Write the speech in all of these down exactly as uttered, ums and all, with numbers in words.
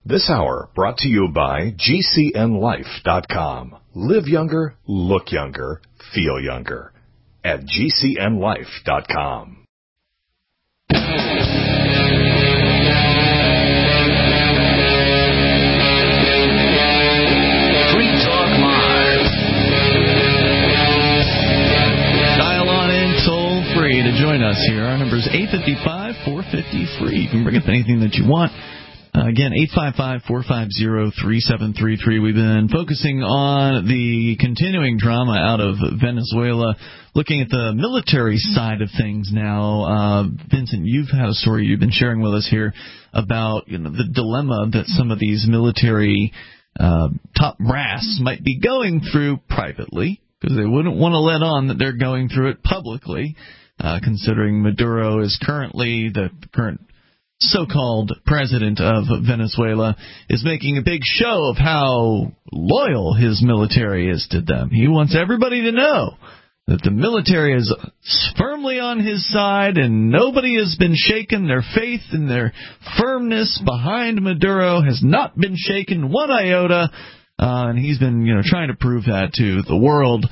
This hour brought to you by G C N life dot com. Live younger, look younger, feel younger. At G C N life dot com. To join us here. Our number is eight five five, four five zero, free. You can bring up anything that you want. Uh, again, eight five five, four five zero, three seven three three. We've been focusing on the continuing drama out of Venezuela, looking at the military side of things now. Uh, Vincent, you've had a story you've been sharing with us here about, you know, the dilemma that some of these military uh, top brass might be going through privately, because they wouldn't want to let on that they're going through it publicly. Uh, considering Maduro is currently the current so-called president of Venezuela, is making a big show of how loyal his military is to them. He wants everybody to know that the military is firmly on his side and nobody has been shaken. Their faith and their firmness behind Maduro has not been shaken one iota, uh, and he's been, you know, trying to prove that to the world.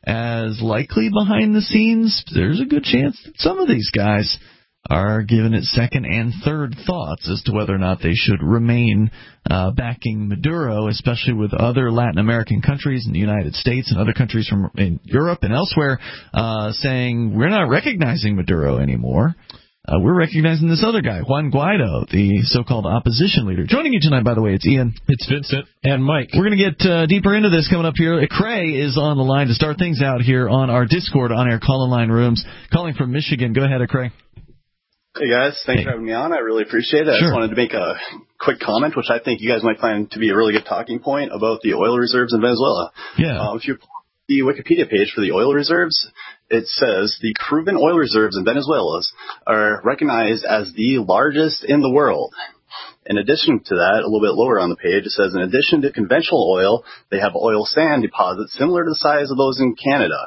As likely behind the scenes, there's a good chance that some of these guys are giving it second and third thoughts as to whether or not they should remain uh, backing Maduro, especially with other Latin American countries and the United States and other countries from in Europe and elsewhere uh, saying, we're not recognizing Maduro anymore. Uh, we're recognizing this other guy, Juan Guaido, the so-called opposition leader. Joining you tonight, by the way, it's Ian. It's Vincent. And Mike. We're going to get uh, deeper into this coming up here. Cray is on the line to start things out here on our Discord on-air call-in line rooms. Calling from Michigan. Go ahead, Cray. Hey, guys. Thanks hey. for having me on. I really appreciate it. Sure. I just wanted to make a quick comment, which I think you guys might find to be a really good talking point about the oil reserves in Venezuela. Yeah. Um, if you the Wikipedia page for the oil reserves, it says the proven oil reserves in Venezuela are recognized as the largest in the world. In addition to that, a little bit lower on the page, it says in addition to conventional oil, they have oil sand deposits similar to the size of those in Canada.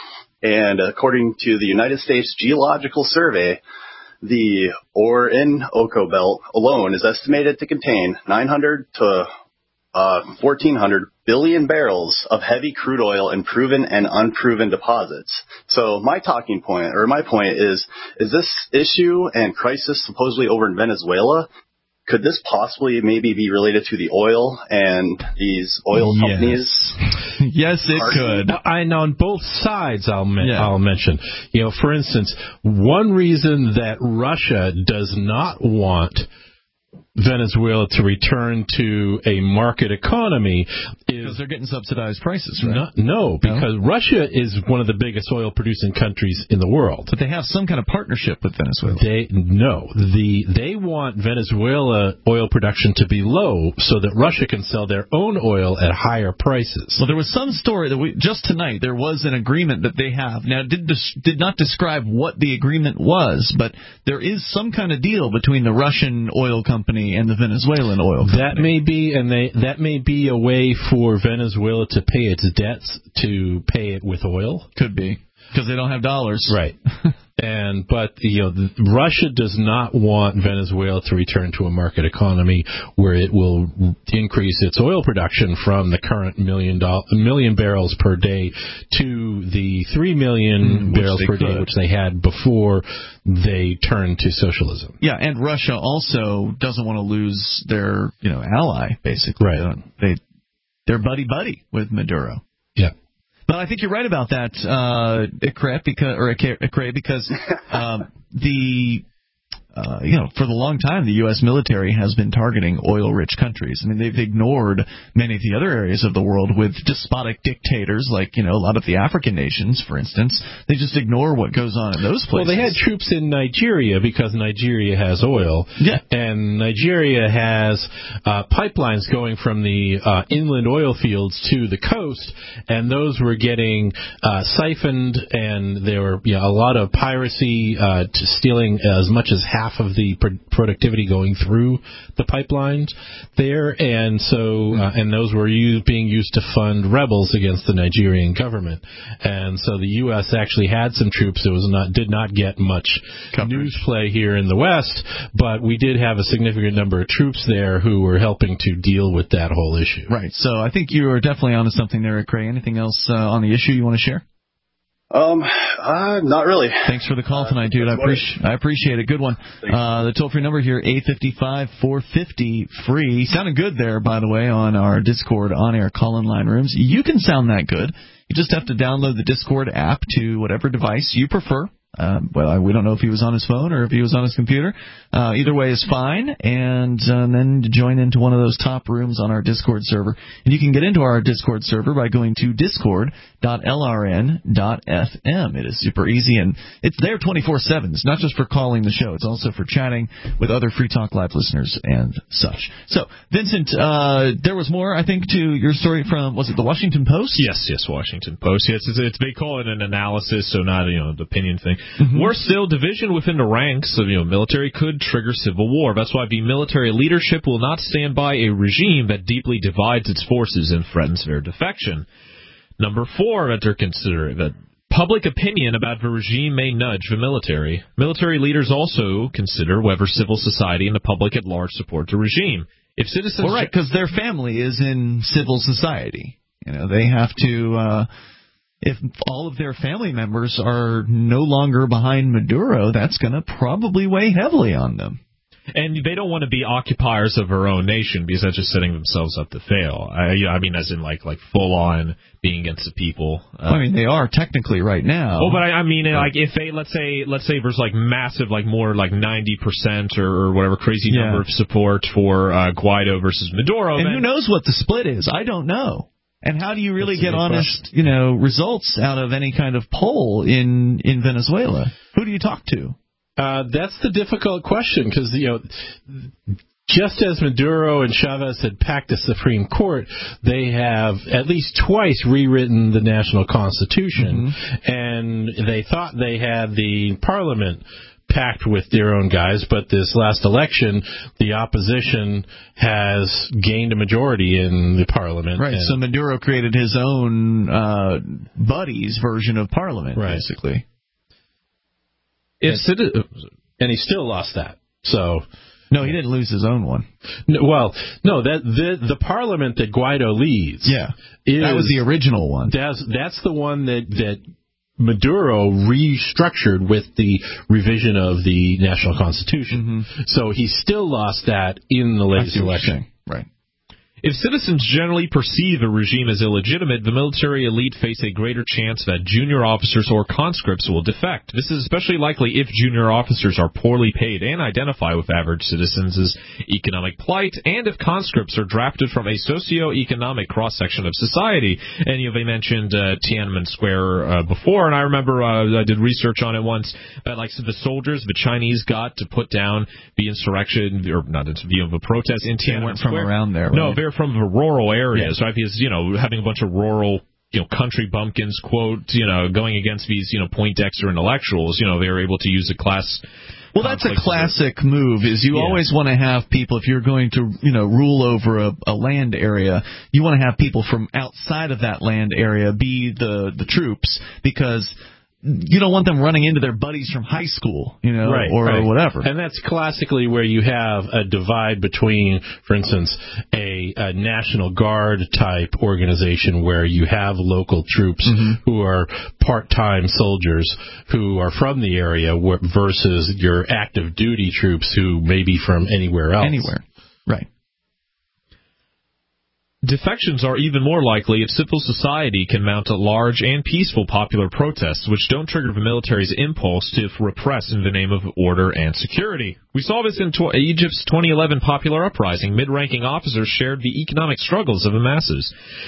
And according to the United States Geological Survey, the Orinoco Belt alone is estimated to contain nine hundred to uh, fourteen hundred billion barrels of heavy crude oil in proven and unproven deposits. So my talking point, or my point is, is this issue and crisis supposedly over in Venezuela, could this possibly maybe be related to the oil and these oil yes. companies? Yes, it Are, could. And on both sides, I'll, me- yeah. I'll mention. You know, for instance, one reason that Russia does not want Venezuela to return to a market economy is because they're getting subsidized prices, right? Not, no, because no? Russia is one of the biggest oil producing countries in the world. But they have some kind of partnership with Venezuela. They no, the they want Venezuela oil production to be low so that Russia can sell their own oil at higher prices. Well, there was some story that we just tonight there was an agreement that they have. Now, it did des- did not describe what the agreement was, but there is some kind of deal between the Russian oil company and the Venezuelan oil company. That may be, and they that may be a way for Venezuela to pay its debts to pay it with oil. Could be because they don't have dollars, right? And but you know, the, Russia does not want Venezuela to return to a market economy where it will increase its oil production from the current million do- million barrels per day to the three million mm, barrels per could. day, which they had before they turned to socialism. Yeah, and Russia also doesn't want to lose their you know ally, basically. Right. They, they they're buddy buddy with Maduro. Yeah. But I think you're right about that, uh, Ikre, because or Ikre, because um, the uh, you know for the long time the U S military has been targeting oil-rich countries. I mean, they've ignored many of the other areas of the world with despotic dictators, like you know a lot of the African nations, for instance. They just ignore what goes on in those places. Well, they had troops in Nigeria because Nigeria has oil. Yeah, and Nigeria has uh, pipelines going from the uh, inland oil fields to the coast, and those were getting uh, siphoned, and there were you know, a lot of piracy, uh, to stealing as much as half half of the pr- productivity going through the pipelines there, and so uh, and those were used, being used to fund rebels against the Nigerian government. And so the U S actually had some troops. It was not did not get much coverage. News play here in the West, but we did have a significant number of troops there who were helping to deal with that whole issue. Right. So I think you are definitely onto something there, Craig. Anything else uh, on the issue you want to share? Um, uh, not really. Thanks for the call tonight, dude. I appreciate I appreciate it. Good one. Uh, the toll-free number here, eight five five, four five zero, free. Sounded good there, by the way, on our Discord on-air call-in line rooms. You can sound that good. You just have to download the Discord app to whatever device you prefer. Uh, well, we don't know if he was on his phone or if he was on his computer. Uh, either way is fine, and, uh, and then join into one of those top rooms on our Discord server. And you can get into our Discord server by going to discord dot l r n dot f m. It is super easy, and it's there twenty-four seven. It's not just for calling the show. It's also for chatting with other Free Talk Live listeners and such. So, Vincent, uh, there was more, I think, to your story from, was it the Washington Post? Yes, yes, Washington Post. Yes, it's, it's, they call it an analysis, so not, you know, an opinion thing. Mm-hmm. Worse still, division within the ranks of, you know, military could trigger civil war. That's why the military leadership will not stand by a regime that deeply divides its forces and threatens their defection. Number four, that they're considering that public opinion about the regime may nudge the military. Military leaders also consider whether civil society and the public at large support the regime. If citizens, well, right, because their family is in civil society. You know, they have to. Uh, If all of their family members are no longer behind Maduro, that's going to probably weigh heavily on them. And they don't want to be occupiers of their own nation because that's just setting themselves up to fail. I, I mean, as in like like full on being against the people. Uh, I mean, they are technically right now. Oh, but I, I mean, like if they let's say let's say there's like massive, like more like ninety percent or, or whatever crazy yeah. number of support for uh, Guaido versus Maduro. And then, who knows what the split is? I don't know. And how do you really get honest, you know, results out of any kind of poll in, in Venezuela? Who do you talk to? Uh, that's the difficult question because, you know, just as Maduro and Chavez had packed the Supreme Court, they have at least twice rewritten the national constitution, mm-hmm. and they thought they had the parliament packed with their own guys, but this last election, the opposition has gained a majority in the parliament. Right, so Maduro created his own uh, buddies version of parliament, right. basically. If and, and he still lost that. So no, he didn't lose his own one. No, well, no, that the the parliament that Guaido leads. Yeah, is, that was the original one. That's that's the one that that Maduro restructured with the revision of the national constitution. Mm-hmm. So he still lost that in the latest election. Right. If citizens generally perceive a regime as illegitimate, the military elite face a greater chance that junior officers or conscripts will defect. This is especially likely if junior officers are poorly paid and identify with average citizens' economic plight, and if conscripts are drafted from a socio-economic cross-section of society. And you know, they mentioned uh, Tiananmen Square uh, before, and I remember uh, I did research on it once, that like so the soldiers the Chinese got to put down the insurrection, or not the, the protest in Tiananmen they weren't Square. From around there, right? No, they're from the rural areas, yeah. right? Because, you know, having a bunch of rural, you know, country bumpkins, quote, you know, going against these, you know, Poindexter intellectuals, you know, they were able to use the class. Well, that's a classic move, is you yeah. always want to have people, if you're going to, you know, rule over a, a land area, you want to have people from outside of that land area be the, the troops, because you don't want them running into their buddies from high school, you know, right, or, right. or whatever. And that's classically where you have a divide between, for instance, a, a National Guard type organization where you have local troops mm-hmm. who are part-time soldiers who are from the area versus your active duty troops who may be from anywhere else. Anywhere, right. Defections are even more likely if civil society can mount a large and peaceful popular protests, which don't trigger the military's impulse to repress in the name of order and security. We saw this in tw- Egypt's twenty eleven popular uprising. Mid-ranking officers shared the economic struggles of the masses.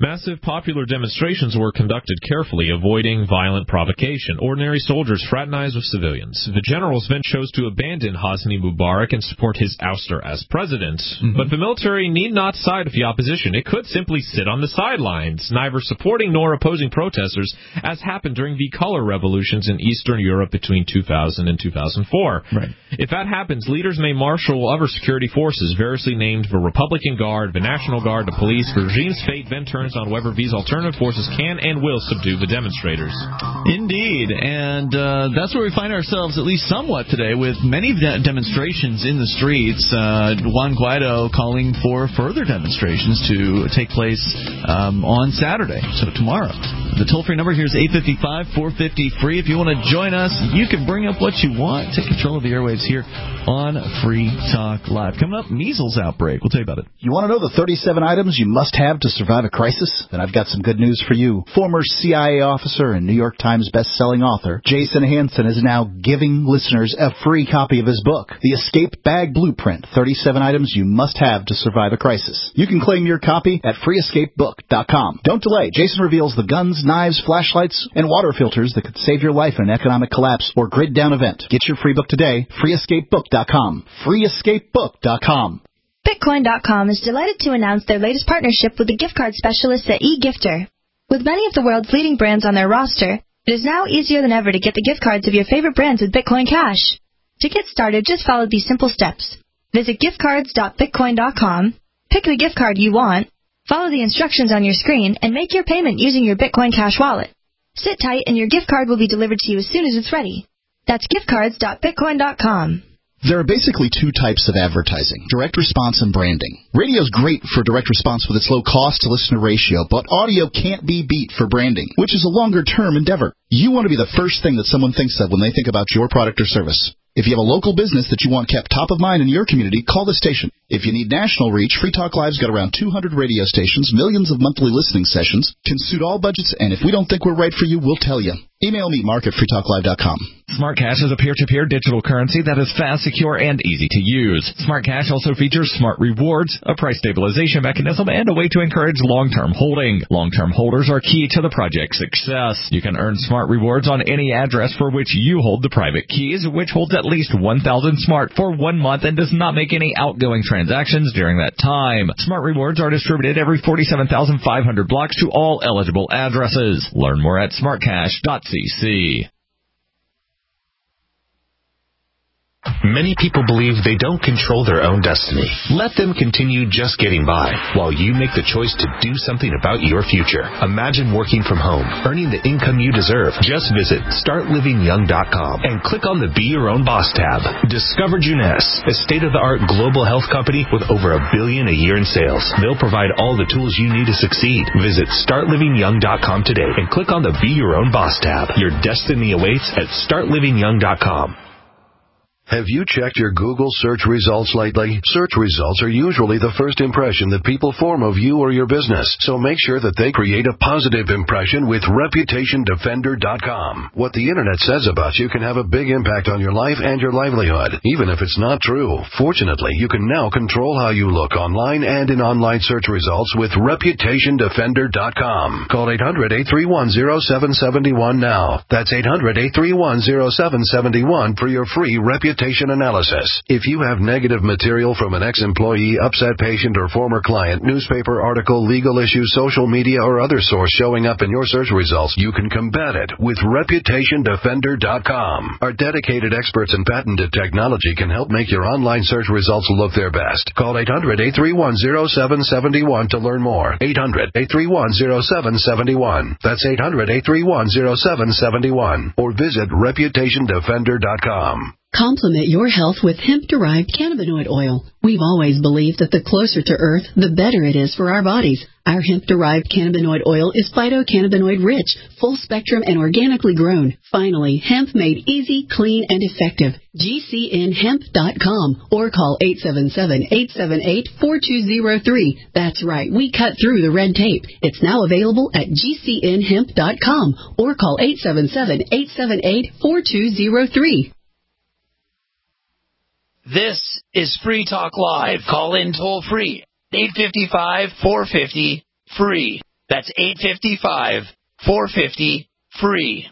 Massive popular demonstrations were conducted carefully, avoiding violent provocation. Ordinary soldiers fraternized with civilians. The generals then chose to abandon Hosni Mubarak and support his ouster as president. Mm-hmm. But the military need not side with the opposition. It could simply sit on the sidelines, neither supporting nor opposing protesters, as happened during the color revolutions in Eastern Europe between two thousand and two thousand four. Right. If that happens, leaders may marshal other security forces, variously named the Republican Guard, the National Guard, the police. The regime's fate then turns on whether these alternative forces can and will subdue the demonstrators. Indeed, and uh, that's where we find ourselves, at least somewhat today, with many de- demonstrations in the streets. Uh, Juan Guaido calling for further demonstrations to take place um, on Saturday, so tomorrow. The toll-free number here is eight five five, four five zero, free. If you want to join us, you can bring up what you want. Take control of the airwaves here on Free Talk Live. Coming up, measles outbreak. We'll tell you about it. You want to know the thirty-seven items you must have to survive a crisis? Then I've got some good news for you. Former C I A officer and New York Times best-selling author Jason Hansen is now giving listeners a free copy of his book, The Escape Bag Blueprint, thirty-seven items you must have to survive a crisis. You can claim your copy at free escape book dot com. Don't delay. Jason reveals the guns, knives, flashlights, and water filters that could save your life in an economic collapse or grid-down event. Get your free book today, free escape book dot com. free escape book dot com. Bitcoin dot com is delighted to announce their latest partnership with the gift card specialists at eGifter. With many of the world's leading brands on their roster, it is now easier than ever to get the gift cards of your favorite brands with Bitcoin Cash. To get started, just follow these simple steps. Visit gift cards dot bitcoin dot com, pick the gift card you want, follow the instructions on your screen, and make your payment using your Bitcoin Cash wallet. Sit tight and your gift card will be delivered to you as soon as it's ready. That's gift cards dot bitcoin dot com. There are basically two types of advertising, direct response and branding. Radio's great for direct response with its low cost-to-listener ratio, but audio can't be beat for branding, which is a longer-term endeavor. You want to be the first thing that someone thinks of when they think about your product or service. If you have a local business that you want kept top of mind in your community, call the station. If you need national reach, Free Talk Live's got around two hundred radio stations, millions of monthly listening sessions, can suit all budgets, and if we don't think we're right for you, we'll tell you. Email me, Mark at free talk live dot com. Smart Cash is a peer-to-peer digital currency that is fast, secure, and easy to use. Smart Cash also features Smart Rewards, a price stabilization mechanism, and a way to encourage long-term holding. Long-term holders are key to the project's success. You can earn Smart Rewards on any address for which you hold the private keys, which holds at least one thousand Smart for one month and does not make any outgoing transactions during that time. Smart Rewards are distributed every forty-seven thousand five hundred blocks to all eligible addresses. Learn more at smart cash dot c c. Many people believe they don't control their own destiny. Let them continue just getting by while you make the choice to do something about your future. Imagine working from home, earning the income you deserve. Just visit start living young dot com and click on the Be Your Own Boss tab. Discover Juness, a state-of-the-art global health company with over a billion a year in sales. They'll provide all the tools you need to succeed. Visit start living young dot com today and click on the Be Your Own Boss tab. Your destiny awaits at start living young dot com. Have you checked your Google search results lately? Search results are usually the first impression that people form of you or your business, so make sure that they create a positive impression with reputation defender dot com. What the Internet says about you can have a big impact on your life and your livelihood, even if it's not true. Fortunately, you can now control how you look online and in online search results with reputation defender dot com. Call eight hundred, eight three one, zero seven seven one now. That's eight hundred, eight three one, zero seven seven one for your free reputation analysis. If you have negative material from an ex-employee, upset patient, or former client, newspaper article, legal issue, social media, or other source showing up in your search results, you can combat it with reputation defender dot com. Our dedicated experts in patented technology can help make your online search results look their best. Call eight hundred, eight three one, zero seven seven one to learn more. eight hundred, eight three one, zero seven seven one. That's eight hundred, eight three one, zero seven seven one. Or visit reputation defender dot com. Complement your health with hemp-derived cannabinoid oil. We've always believed that the closer to Earth, the better it is for our bodies. Our hemp-derived cannabinoid oil is phytocannabinoid-rich, full-spectrum, and organically grown. Finally, hemp made easy, clean, and effective. G C N hemp dot com or call eight seven seven, eight seven eight, four two zero three. That's right, we cut through the red tape. It's now available at G C N hemp dot com or call eight seven seven, eight seven eight, four two zero three. This is Free Talk Live. Call in toll free. eight five five, four five zero, free. That's eight five five, four five zero, free.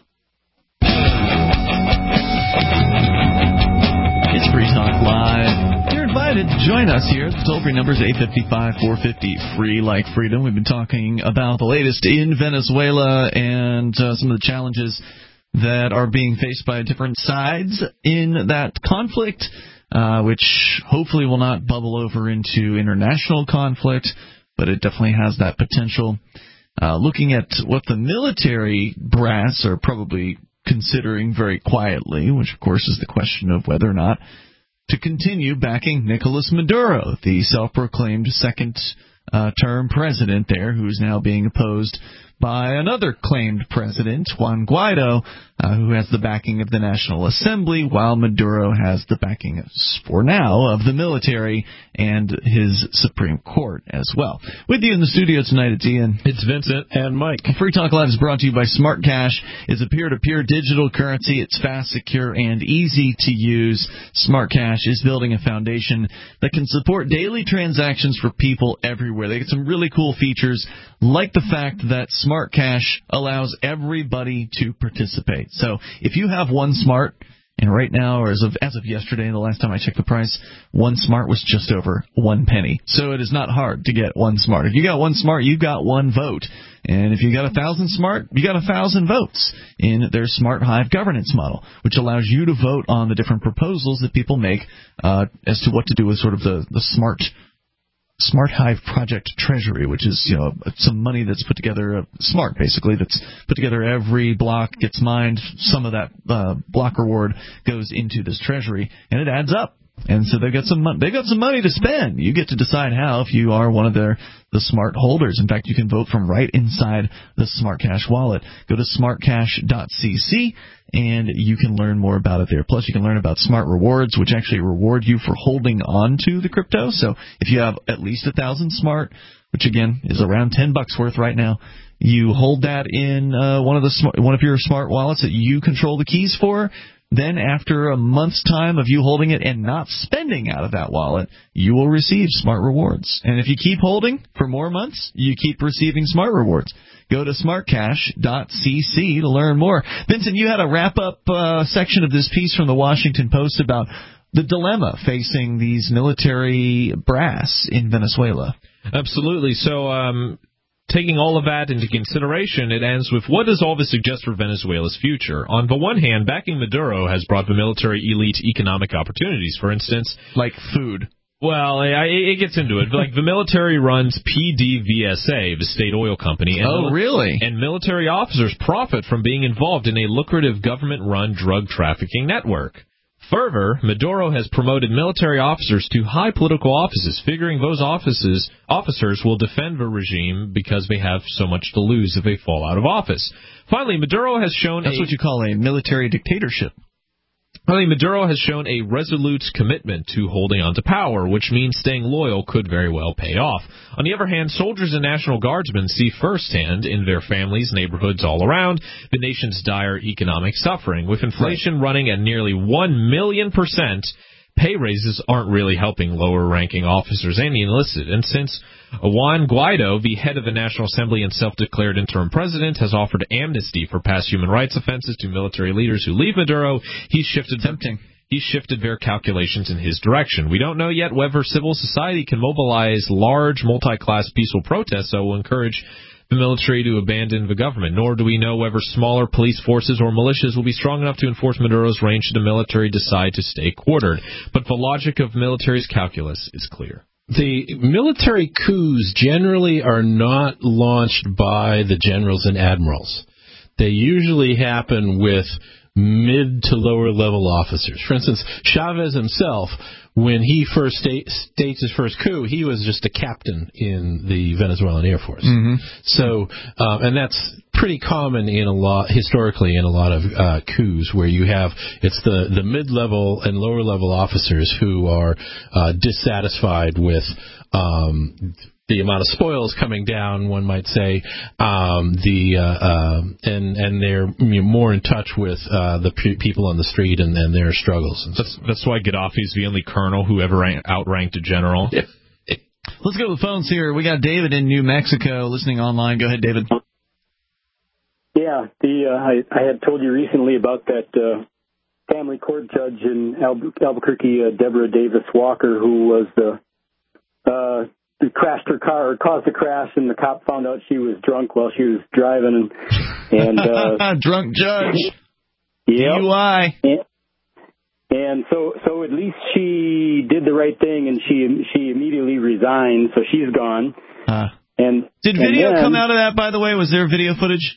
It's Free Talk Live. You're invited to join us here. The toll-free number is eight five five, four five zero, free, like freedom. We've been talking about the latest in Venezuela and uh, some of the challenges that are being faced by different sides in that conflict, uh, which hopefully will not bubble over into international conflict, but it definitely has that potential. Uh, looking at what the military brass are probably considering very quietly, which of course is the question of whether or not to continue backing Nicolas Maduro, the self-proclaimed second uh, term president there, who is now being opposed by another claimed president, Juan Guaido, uh, who has the backing of the National Assembly, while Maduro has the backing, for now, of the military and his Supreme Court as well. With you in the studio tonight, it's Ian. It's Vincent and Mike. Free Talk Live is brought to you by Smart Cash. It's a peer-to-peer digital currency. It's fast, secure, and easy to use. Smart Cash is building a foundation that can support daily transactions for people everywhere. They get some really cool features, like the fact that Smart Cash allows everybody to participate. So if you have one Smart, and right now, or as of as of yesterday, the last time I checked the price, one Smart was just over one penny. So it is not hard to get one Smart. If you got one Smart, you've got one vote. And if you got a thousand Smart, you got a thousand votes in their Smart Hive governance model, which allows you to vote on the different proposals that people make uh, as to what to do with sort of the, the smart Smart Hive Project Treasury, which is, you know, some money that's put together, uh, smart basically, that's put together. Every block gets mined. Some of that uh, block reward goes into this treasury, and it adds up. And so they've got some mon- they've got some money to spend. You get to decide how if you are one of their the smart holders. In fact, you can vote from right inside the Smart Cash wallet. Go to smart cash dot c c and you can learn more about it there. Plus, you can learn about Smart Rewards, which actually reward you for holding on to the crypto. So if you have at least a thousand Smart, which again is around ten bucks worth right now, you hold that in uh, one of the smart, one of your smart wallets that you control the keys for. Then after a month's time of you holding it and not spending out of that wallet, you will receive Smart Rewards. And if you keep holding for more months, you keep receiving Smart Rewards. Go to smart cash dot c c to learn more. Vincent, you had a wrap-up uh, section of this piece from the Washington Post about the dilemma facing these military brass in Venezuela. Absolutely. So, um... taking all of that into consideration, it ends with, what does all this suggest for Venezuela's future? On the one hand, backing Maduro has brought the military elite economic opportunities. For instance, like food. Well, it gets into it. Like, the military runs P D V S A, the state oil company. And oh, really? And military officers profit from being involved in a lucrative government-run drug trafficking network. Further, Maduro has promoted military officers to high political offices, figuring those offices officers will defend the regime because they have so much to lose if they fall out of office. Finally, Maduro has shown That's a, what you call a military dictatorship. Finally, Maduro has shown a resolute commitment to holding on to power, which means staying loyal could very well pay off. On the other hand, soldiers and National Guardsmen see firsthand in their families, neighborhoods all around, the nation's dire economic suffering. With inflation right. running at nearly one million percent, pay raises aren't really helping lower-ranking officers and the enlisted. And since Juan Guaido, the head of the National Assembly and self-declared interim president, has offered amnesty for past human rights offenses to military leaders who leave Maduro, he's shifted tempting. He's shifted their calculations in his direction. We don't know yet whether civil society can mobilize large, multi-class peaceful protests that will encourage the military to abandon the government, nor do we know whether smaller police forces or militias will be strong enough to enforce Maduro's reign should the military decide to stay quartered. But the logic of military's calculus is clear. The military coups generally are not launched by the generals and admirals. They usually happen with mid to lower level officers. For instance, Chavez himself, when he first sta- staged his first coup, he was just a captain in the Venezuelan Air Force. Mm-hmm. So, um, and that's pretty common in a lot, historically, in a lot of uh, coups where you have, it's the, the mid-level and lower-level officers who are uh, dissatisfied with um, the amount of spoils coming down, one might say, um, the uh, uh, and and they're more in touch with uh, the pe- people on the street and, and their struggles. And that's that's why Gaddafi's the only colonel who ever rank, outranked a general. Yeah. Let's go to the phones here. We got David in New Mexico listening online. Go ahead, David. Yeah, the uh, I, I had told you recently about that uh, family court judge in Albu- Albuquerque, uh, Deborah Davis Walker, who was the uh, who crashed her car or caused a crash, and the cop found out she was drunk while she was driving, and, and uh, drunk judge. Yep. D U I. And, and so, so at least she did the right thing, and she she immediately resigned, so she's gone. Uh, and did and video then, come out of that? By the way, was there video footage?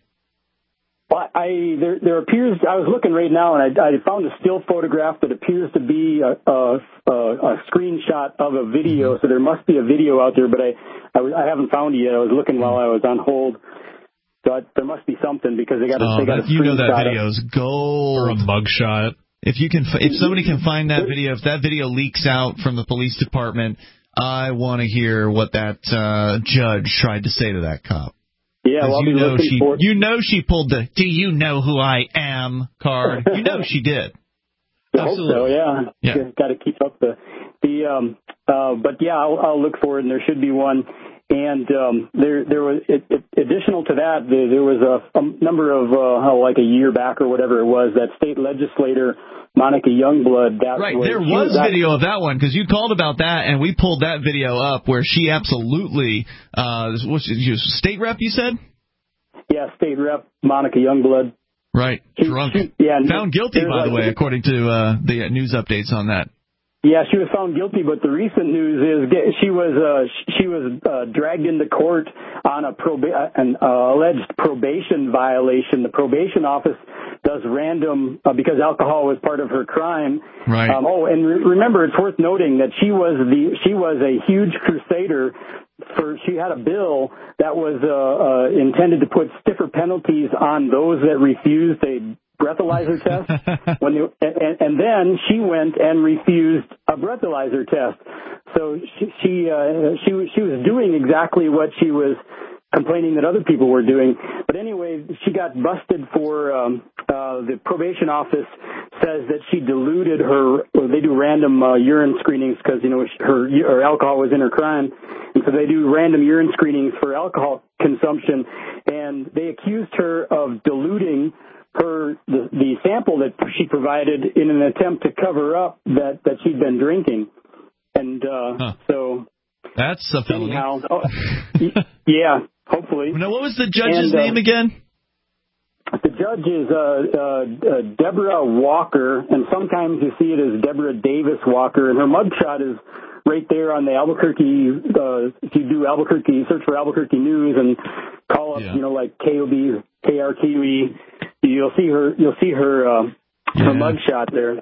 Well, I there there appears. I was looking right now, and I, I found a still photograph that appears to be a, a, a, a screenshot of a video. So there must be a video out there, but I I, I haven't found it yet. I was looking while I was on hold. So I, there must be something because they got a, oh, they got that, a you know that of, video's gold. Or a mugshot. If you can, if somebody can find that video, if that video leaks out from the police department, I want to hear what that uh, judge tried to say to that cop. Yeah, well, I'll you be know looking she, for... you know she pulled the "Do you know who I am?" card. You know she did. I hope so. Yeah, yeah. Got to keep up the the. Um, uh, but yeah, I'll, I'll look for it, and there should be one. And um, there, there was it, it, additional to that, there, there was a, a number of uh, oh, like a year back or whatever it was, that state legislator Monica Youngblood. That right, was, there was that, video of that one because you called about that, and we pulled that video up where she absolutely uh, what's it, state rep. You said. Yeah, state rep Monica Youngblood. Right, she, drunk. She, yeah, found guilty, by like, the way, according to uh, the news updates on that. Yeah, she was found guilty, but the recent news is she was uh, she was uh, dragged into court on a proba- an uh, alleged probation violation. The probation office does random uh, because alcohol was part of her crime. Right. Um, oh, and re- remember, it's worth noting that she was the she was a huge crusader. For she had a bill that was uh, uh, intended to put stiffer penalties on those that refused a breathalyzer test. when they, and, and then she went and refused a breathalyzer test. So she she, uh, she she was doing exactly what she was complaining that other people were doing. But anyway, she got busted for, um, uh, the probation office says that she diluted her, or they do random uh, urine screenings because, you know, her, her alcohol was in her crime. And so they do random urine screenings for alcohol consumption. And they accused her of diluting her, the, the sample that she provided in an attempt to cover up that, that she'd been drinking. And, uh, huh. so. That's a felony. Anyhow, oh, yeah. Hopefully. Now, what was the judge's and, uh, name again? The judge is uh, uh, uh, Deborah Walker, and sometimes you see it as Deborah Davis Walker, and her mugshot is right there on the Albuquerque. Uh, if you do Albuquerque, search for Albuquerque News and call up, yeah. you know, like K O B, K R Kiwi, you'll see her. You'll see her uh, yeah. her mugshot there.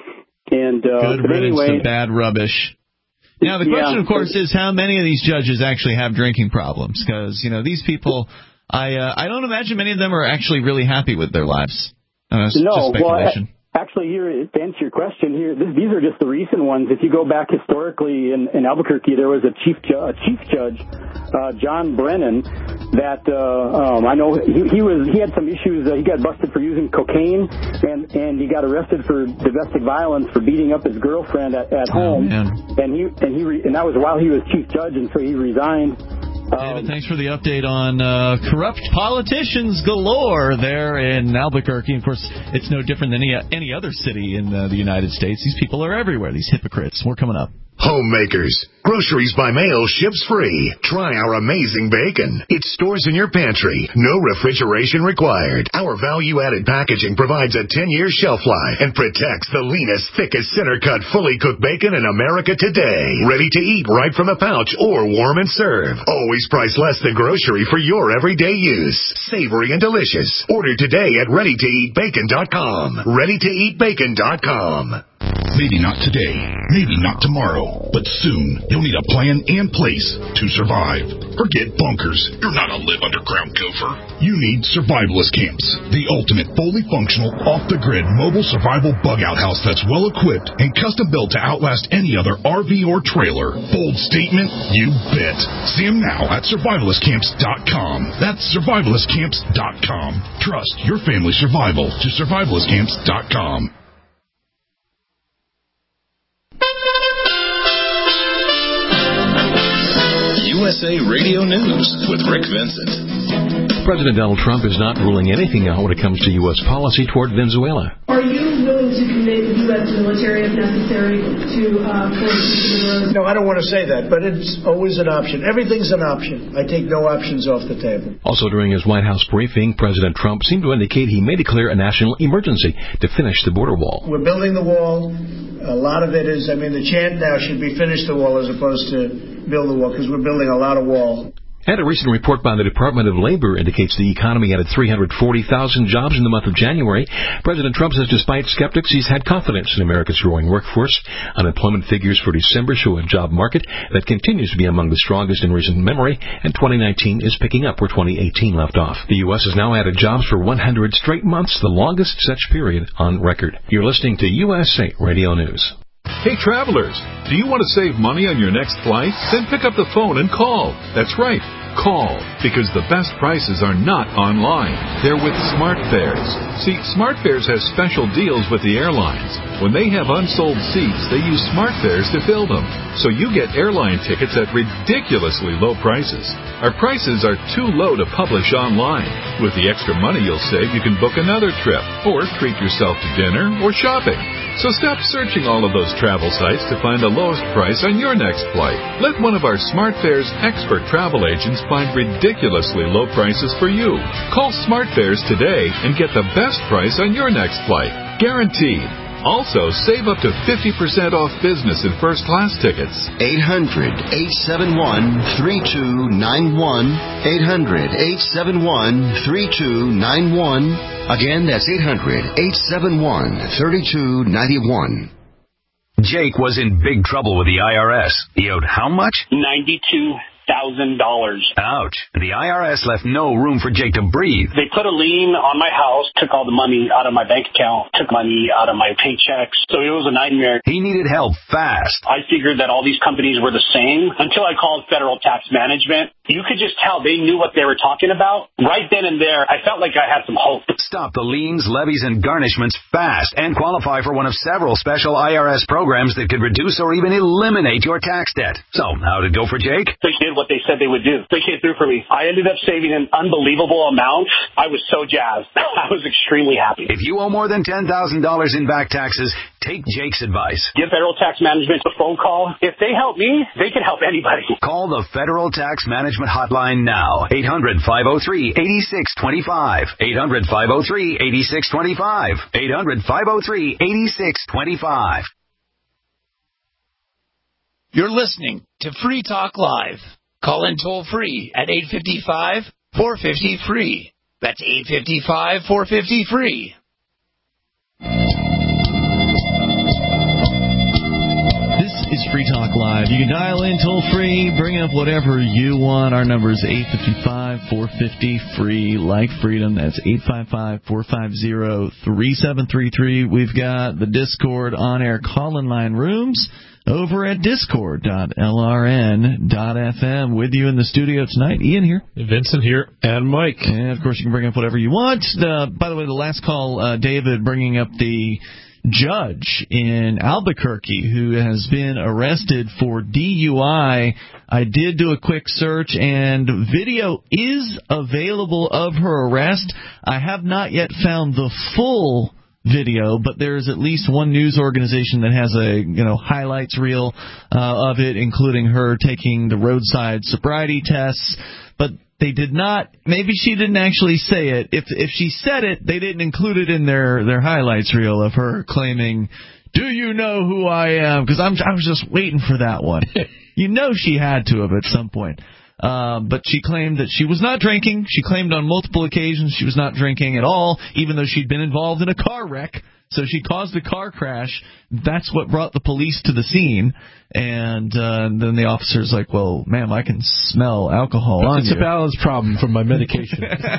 And uh, good riddance anyway, to bad rubbish. Now, the question, yeah. of course, is how many of these judges actually have drinking problems? Because, you know, these people, I uh, I don't imagine many of them are actually really happy with their lives. Uh, it's no, just speculation. Well, actually, here, to answer your question, here, this, these are just the recent ones. If you go back historically in, in Albuquerque, there was a chief, ju- a chief judge, uh, John Brennan, that uh, um, I know he, he was he had some issues. Uh, he got busted for using cocaine, and, and he got arrested for domestic violence for beating up his girlfriend at, at home. Oh, and he and he re- and that was while he was chief judge, and so he resigned. David, thanks for the update on uh, corrupt politicians galore there in Albuquerque. Of course, it's no different than any, any other city in uh, the United States. These people are everywhere, these hypocrites. More coming up. Homemakers. Groceries by mail ships free. Try our amazing bacon. It stores in your pantry. No refrigeration required. Our value-added packaging provides a ten-year shelf life and protects the leanest, thickest, center-cut, fully cooked bacon in America today. Ready to eat right from the pouch or warm and serve. Always priced less than grocery for your everyday use. Savory and delicious. Order today at ready to eat bacon dot com. ready to eat bacon dot com. Maybe not today, maybe not tomorrow, but soon you'll need a plan and place to survive. Forget bunkers. You're not a live underground gopher. You need survivalist camps, the ultimate fully functional, off-the-grid mobile survival bug-out house that's well-equipped and custom-built to outlast any other R V or trailer. Bold statement? You bet. See them now at survivalist camps dot com. That's survivalist camps dot com. Trust your family's survival to survivalist camps dot com. S A Radio News with Rick Vincent. President Donald Trump is not ruling anything out when it comes to U S policy toward Venezuela. Are you willing to commit U S military if necessary to uh, force? No, I don't want to say that, but it's always an option. Everything's an option. I take no options off the table. Also during his White House briefing, President Trump seemed to indicate he may declare a national emergency to finish the border wall. We're building the wall. A lot of it is, I mean, the chant now should be finish the wall as opposed to build the wall, because we're building a lot of wall. And a recent report by the Department of Labor indicates the economy added three hundred forty thousand jobs in the month of January. President Trump says despite skeptics, he's had confidence in America's growing workforce. Unemployment figures for December show a job market that continues to be among the strongest in recent memory, and twenty nineteen is picking up where twenty eighteen left off. The U S has now added jobs for one hundred straight months, the longest such period on record. You're listening to U S A Radio News. Hey travelers, do you want to save money on your next flight? Then pick up the phone and call. That's right, call, because the best prices are not online. They're with SmartFares. See, SmartFares has special deals with the airlines. When they have unsold seats, they use SmartFares to fill them. So you get airline tickets at ridiculously low prices. Our prices are too low to publish online. With the extra money you'll save, you can book another trip, or treat yourself to dinner or shopping. So stop searching all of those travel sites to find the lowest price on your next flight. Let one of our SmartFares expert travel agents find ridiculously low prices for you. Call SmartFares today and get the best price on your next flight. Guaranteed. Also, save up to fifty percent off business and first-class tickets. eight hundred, eight seven one, three two nine one. eight hundred, eight seven one, three two nine one. Again, that's eight hundred, eight seven one, three two nine one. Jake was in big trouble with the I R S. He owed how much? ninety-two thousand dollars. Ouch. The I R S left no room for Jake to breathe. They put a lien on my house, took all the money out of my bank account, took money out of my paychecks. So it was a nightmare. He needed help fast. I figured that all these companies were the same until I called Federal Tax Management. You could just tell they knew what they were talking about. Right then and there, I felt like I had some hope. Stop the liens, levies, and garnishments fast and qualify for one of several special I R S programs that could reduce or even eliminate your tax debt. So, how'd it go for Jake? They did what they said they would do. They came through for me. I ended up saving an unbelievable amount. I was so jazzed. I was extremely happy. If you owe more than ten thousand dollars in back taxes, take Jake's advice. Give Federal Tax Management a phone call. If they help me, they can help anybody. Call the Federal Tax Management Hotline now. eight hundred, five oh three, eight six two five. eight hundred, five oh three, eight six two five. eight hundred, five oh three, eight six two five. You're listening to Free Talk Live. Call in toll free at eight five five, four five zero, free. That's eight five five, four five zero, free. This is Free Talk Live. You can dial in toll free, bring up whatever you want. Our number is eight five five, four five zero, free, like freedom. That's eight five five, four five zero, three seven three three. We've got the Discord on-air call-in line rooms over at discord dot l r n dot f m. With you in the studio tonight, Ian here. Vincent here. And Mike. And, of course, you can bring up whatever you want. Uh, by the way, the last call, uh, David, bringing up the judge in Albuquerque who has been arrested for D U I. I did do a quick search, and video is available of her arrest. I have not yet found the full video, but there's at least one news organization that has a you know highlights reel uh, of it, including her taking the roadside sobriety tests. But they did not. Maybe she didn't actually say it. If if she said it, they didn't include it in their their highlights reel of her claiming, "Do you know who I am?" Because I'm I was just waiting for that one. You know she had to have at some point. Uh, but she claimed that she was not drinking. She claimed on multiple occasions she was not drinking at all, even though she'd been involved in a car wreck. So she caused a car crash. That's what brought the police to the scene. And uh, then the officer's like, "Well, ma'am, I can smell alcohol on you." It's a balance problem from my medication.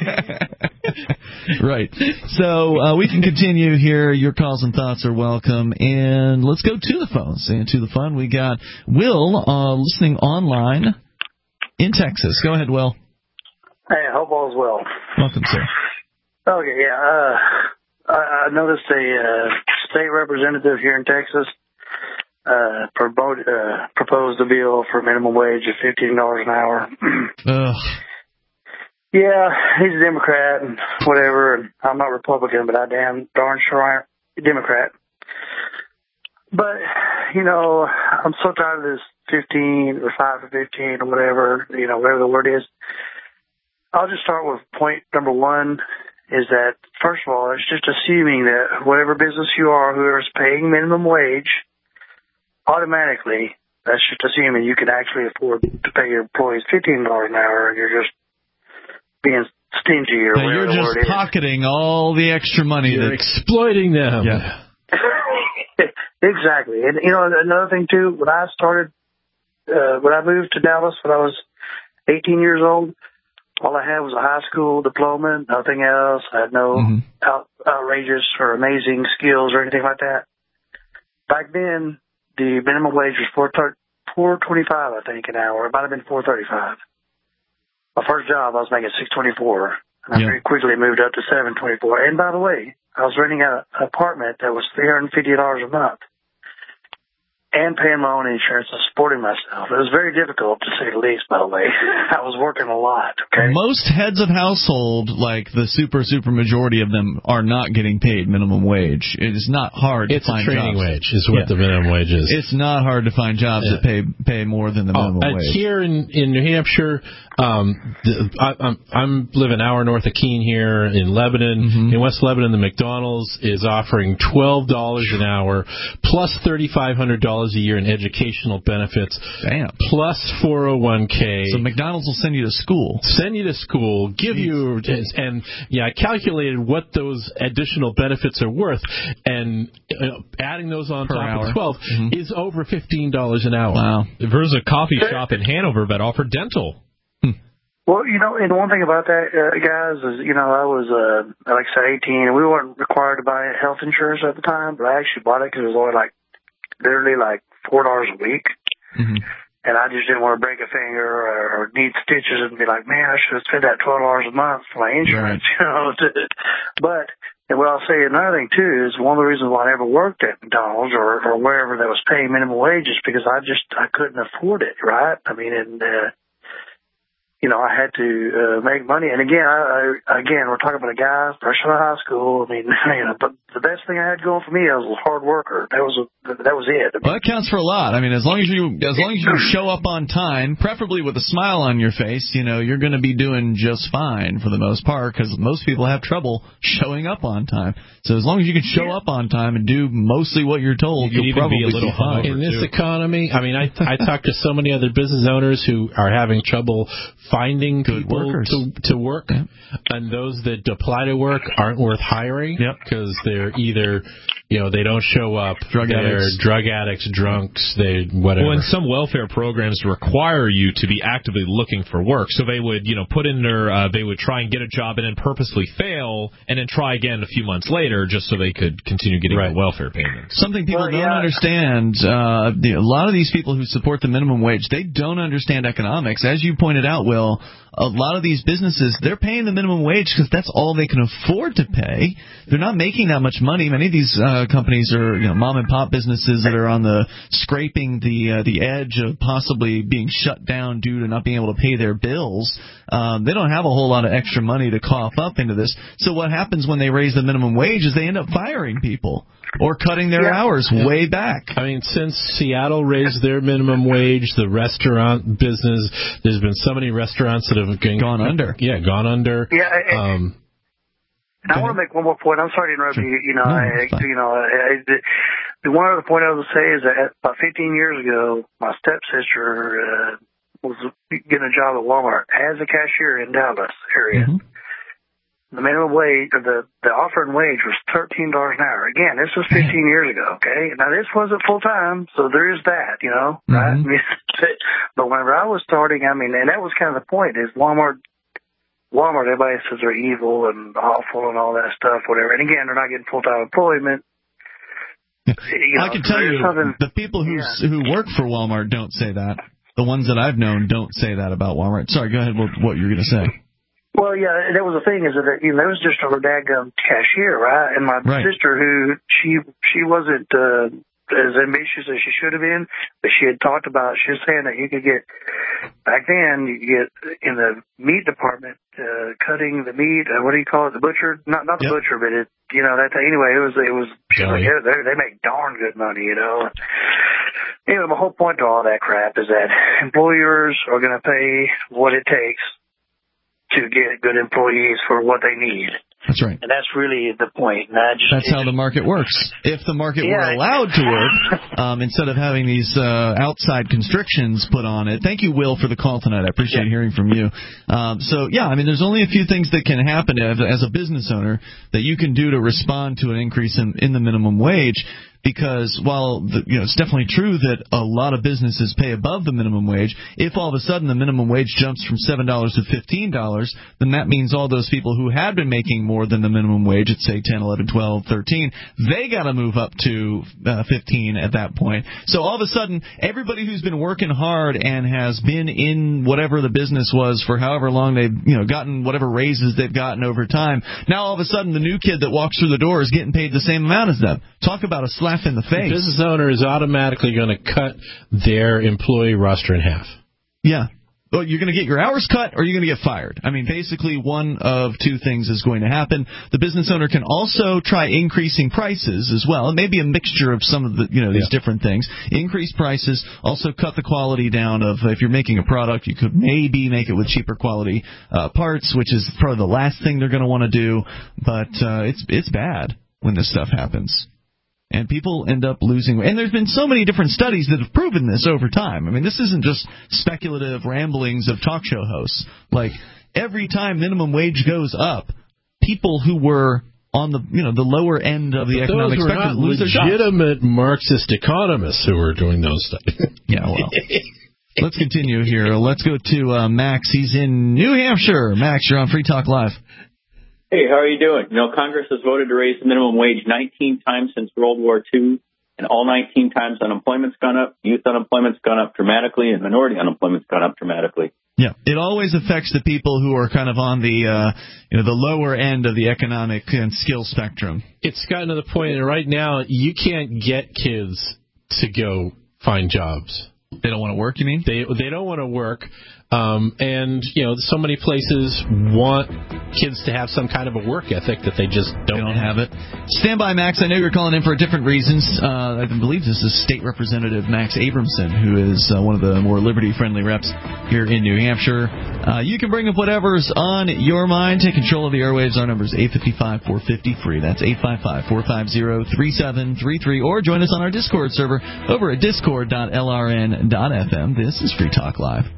Right. So uh, we can continue here. Your calls and thoughts are welcome. And let's go to the phones and to the fun. We got Will uh, listening online in Texas. Go ahead, Will. Hey, I hope all's well. Welcome, sir. Okay, yeah. Uh, I, I noticed a uh, state representative here in Texas uh, promote, uh, proposed a bill for minimum wage of fifteen dollars an hour. Ugh. Yeah, he's a Democrat and whatever, and I'm not Republican, but I damn darn sure I'm a Democrat. But, you know, I'm so tired of this fifteen or five for fifteen or whatever, you know, whatever the word is. I'll just start with point number one is that, first of all, it's just assuming that whatever business you are, whoever's paying minimum wage, automatically, that's just assuming you can actually afford to pay your employees fifteen dollars an hour and you're just being stingy or now whatever you're the just word is. pocketing all the extra money. You're that, exploiting them. Yeah. Exactly. And, you know, another thing, too, when I started, uh, when I moved to Dallas when I was eighteen years old, all I had was a high school diploma, nothing else. I had no mm-hmm. out, outrageous or amazing skills or anything like that. Back then, the minimum wage was four twenty-five, I think, an hour. It might have been four thirty-five. My first job, I was making six twenty-four, and I yeah. very quickly moved up to seven twenty-four. And by the way, I was renting an apartment that was three hundred fifty dollars a month and paying my own insurance and supporting myself. It was very difficult, to say the least, by the way. I was working a lot, okay? Most heads of household, like the super, super majority of them, are not getting paid minimum wage. It is not hard it's to find jobs. It's a training wage is what yeah. the minimum wage is. It's not hard to find jobs yeah. that pay pay more than the minimum oh, wage. Here in, in New Hampshire, um, the, I, I'm, I'm live an hour north of Keene here in Lebanon. Mm-hmm. In West Lebanon, the McDonald's is offering twelve dollars an hour plus thirty-five hundred dollars a year in educational benefits. Damn. Plus four oh one k. So McDonald's will send you to school. Send you to school, give you, and yeah, I calculated what those additional benefits are worth, and uh, adding those on per top hour. of twelve mm-hmm. is over fifteen dollars an hour. Wow. There's a coffee shop in Hanover that offered dental. Well, you know, and one thing about that, uh, guys, is, you know, I was, uh, like I said, eighteen, and we weren't required to buy health insurance at the time, but I actually bought it because it was only like, literally like four dollars a week. Mm-hmm. And I just didn't want to break a finger or, or need stitches and be like, man, I should have spent that twelve dollars a month for my insurance, right. you know. But, and what I'll say another thing, too, is one of the reasons why I never worked at McDonald's or, or wherever that was paying minimum wage is because I just, I couldn't afford it, right? I mean, and, uh, you know, I had to uh, make money. And again, I, I, again, we're talking about a guy fresh out of high school. I mean, you know, but the best thing I had going for me, I was a hard worker. That was a, that was it. I mean, well, that counts for a lot. I mean, as long as you as long as you show up on time, preferably with a smile on your face, you know, you're going to be doing just fine for the most part because most people have trouble showing up on time. So as long as you can show up on time and do mostly what you're told, you you'll probably be, a little be fine. In this too. economy, I mean, I I talk to so many other business owners who are having trouble finding Good people workers. to to work, yeah. and those that apply to work aren't worth hiring because yep. they're either, you know, they don't show up, drug they're addicts. drug addicts, drunks, they whatever. Well, and some welfare programs require you to be actively looking for work, so they would, you know, put in their, uh, they would try and get a job and then purposely fail, and then try again a few months later just so they could continue getting right. the welfare payments. Something people well, don't yeah. understand. Uh, the, a lot of these people who support the minimum wage, they don't understand economics. As you pointed out, Will, a lot of these businesses, they're paying the minimum wage because that's all they can afford to pay. They're not making that much money. Many of these uh, companies are, you know, mom and pop businesses that are on the scraping the uh, the edge of possibly being shut down due to not being able to pay their bills. Um, they don't have a whole lot of extra money to cough up into this. So what happens when they raise the minimum wage is they end up firing people or cutting their yeah. hours yeah. way back. I mean, since Seattle raised their minimum wage, the restaurant business, there's been so many restaurants that have gone, gone under. Yeah, gone under. Yeah. And, um, and I want to make one more point. I'm sorry to interrupt sure. you. You know, no, I, you know, I, I, the one other point I was say is that about fifteen years ago, my stepsister uh, was getting a job at Walmart as a cashier in Dallas area. Mm-hmm. The minimum wage, or the the offering wage was thirteen dollars an hour. Again, this was fifteen years ago. Okay, now this wasn't full time, so there is that, you know, mm-hmm. right? But whenever I was starting, I mean, and that was kind of the point is Walmart. Walmart, everybody says they're evil and awful and all that stuff, whatever. And again, they're not getting full time employment. You know, I can tell you, the people who yeah. who work for Walmart don't say that. The ones that I've known don't say that about Walmart. Sorry, go ahead. What, what you're going to say? Well, yeah, that was the thing is that, you know, it was just her dadgum cashier, right? And my right. sister, who she she wasn't uh, as ambitious as she should have been, but she had talked about, she was saying that you could get, back then, you could get in the meat department, uh, cutting the meat, uh, what do you call it, the butcher? Not not the yep. butcher, but it, you know, that, anyway, it was, it was, she was like, yeah, they, they make darn good money, you know. Anyway, my whole point to all that crap is that employers are going to pay what it takes to get good employees for what they need. That's right. And that's really the point. And I just, that's how the market works. If the market yeah. were allowed to work, um, instead of having these uh, outside constrictions put on it. Thank you, Will, for the call tonight. I appreciate yeah. hearing from you. Um, so, yeah, I mean, there's only a few things that can happen as, as a business owner that you can do to respond to an increase in, in the minimum wage. Because while the, you know, it's definitely true that a lot of businesses pay above the minimum wage, if all of a sudden the minimum wage jumps from seven dollars to fifteen dollars, then that means all those people who had been making more than the minimum wage at, say, ten, eleven, twelve, thirteen, they got to move up to uh, fifteen at that point. So all of a sudden, everybody who's been working hard and has been in whatever the business was for however long they've you know gotten whatever raises they've gotten over time, now all of a sudden the new kid that walks through the door is getting paid the same amount as them. Talk about a slap in the face. The business owner is automatically going to cut their employee roster in half. Yeah. Well, you're going to get your hours cut or you're going to get fired. I mean, basically one of two things is going to happen. The business owner can also try increasing prices as well. It may be a mixture of some of the, you know, these yeah. different things. Increase prices, also cut the quality down of, if you're making a product, you could maybe make it with cheaper quality uh, parts, which is probably the last thing they're going to want to do. But uh, it's it's bad when this stuff happens. And people end up losing. And there's been so many different studies that have proven this over time. I mean, this isn't just speculative ramblings of talk show hosts. Like, every time minimum wage goes up, people who were on the you know the lower end of the but economic those were spectrum not lose their jobs. Legitimate Marxist economists who were doing those studies. Yeah, well. Let's continue here. Let's go to uh, Max. He's in New Hampshire. Max, you're on Free Talk Live. Hey, how are you doing? You know, Congress has voted to raise the minimum wage nineteen times since World War Two, and all nineteen times unemployment's gone up, youth unemployment's gone up dramatically, and minority unemployment's gone up dramatically. Yeah, it always affects the people who are kind of on the uh, you know the lower end of the economic and skill spectrum. It's gotten to the point that right now you can't get kids to go find jobs. They don't want to work, you mean? They they don't want to work. Um, and, you know, so many places want kids to have some kind of a work ethic that they just don't, they don't have it. Stand by, Max. I know you're calling in for different reasons. Uh, I believe this is State Representative Max Abramson, who is uh, one of the more liberty-friendly reps here in New Hampshire. Uh, you can bring up whatever's on your mind. Take control of the airwaves. Our number is eight five five, four five zero, free. That's eight five five, four five zero, three seven three three. Or join us on our Discord server over at discord dot l r n dot f m. This is Free Talk Live.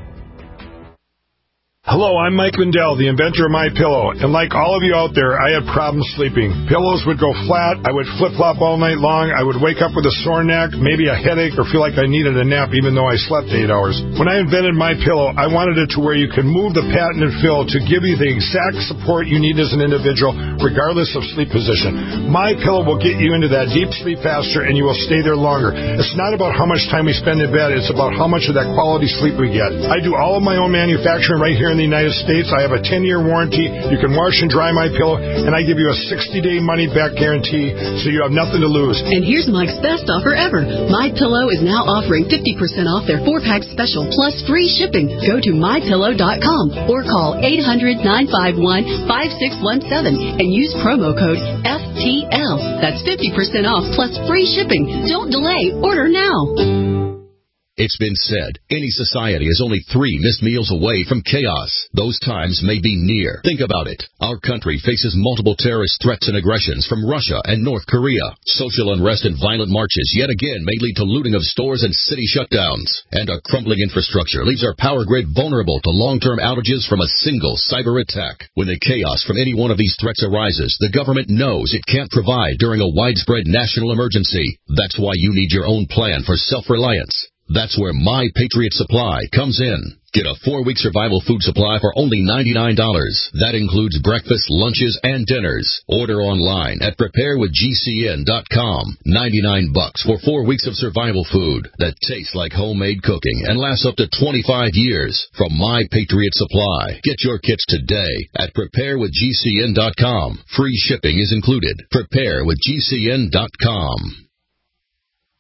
Hello, I'm Mike Lindell, the inventor of MyPillow, and like all of you out there, I had problems sleeping. Pillows would go flat, I would flip-flop all night long, I would wake up with a sore neck, maybe a headache, or feel like I needed a nap even though I slept eight hours. When I invented MyPillow, I wanted it to where you can move the patented fill to give you the exact support you need as an individual, regardless of sleep position. MyPillow will get you into that deep sleep faster, and you will stay there longer. It's not about how much time we spend in bed, it's about how much of that quality sleep we get. I do all of my own manufacturing right here in the United States. I have a ten-year warranty. You can wash and dry my pillow, and I give you a sixty-day money-back guarantee, so you have nothing to lose. And here's Mike's best offer ever. My Pillow is now offering fifty percent off their four-pack special plus free shipping. Go to my pillow dot com or call eight hundred, nine five one, five six one seven and use promo code F T L. That's fifty percent off plus free shipping. Don't delay. Order now. It's been said, any society is only three missed meals away from chaos. Those times may be near. Think about it. Our country faces multiple terrorist threats and aggressions from Russia and North Korea. Social unrest and violent marches yet again may lead to looting of stores and city shutdowns. And a crumbling infrastructure leaves our power grid vulnerable to long-term outages from a single cyber attack. When the chaos from any one of these threats arises, the government knows it can't provide during a widespread national emergency. That's why you need your own plan for self-reliance. That's where My Patriot Supply comes in. Get a four-week survival food supply for only ninety-nine dollars. That includes breakfast, lunches, and dinners. Order online at prepare with G C N dot com. ninety-nine bucks for four weeks of survival food that tastes like homemade cooking and lasts up to twenty-five years from My Patriot Supply. Get your kits today at prepare with G C N dot com. Free shipping is included. prepare with G C N dot com.